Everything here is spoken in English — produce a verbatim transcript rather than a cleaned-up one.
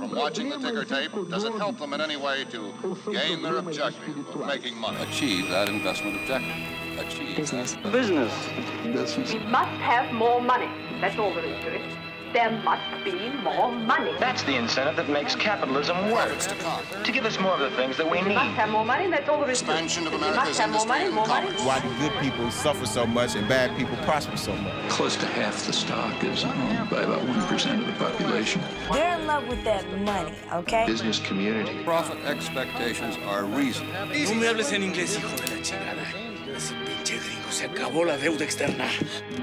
from watching the ticker tape, does it help them in any way to gain their objective of making money? Achieve that investment objective. Achieve Business. that. Business. Business. We must have more money. That's all there is to it. There must be more money. That's the incentive that makes capitalism work. Profits to come. To give us more of the things that we We must need. have more money. That's all there is to it. Expansion of We must America's have more industry money, and more money. commerce. Why do good people suffer so much and bad people prosper so much? Close to half the stock is owned by about one percent of the population. They're in love with that money, okay? Business community. Profit expectations are reasonable. No me hables en inglés, hijo de la chingada. Ese pinche gringo, se acabó la deuda externa.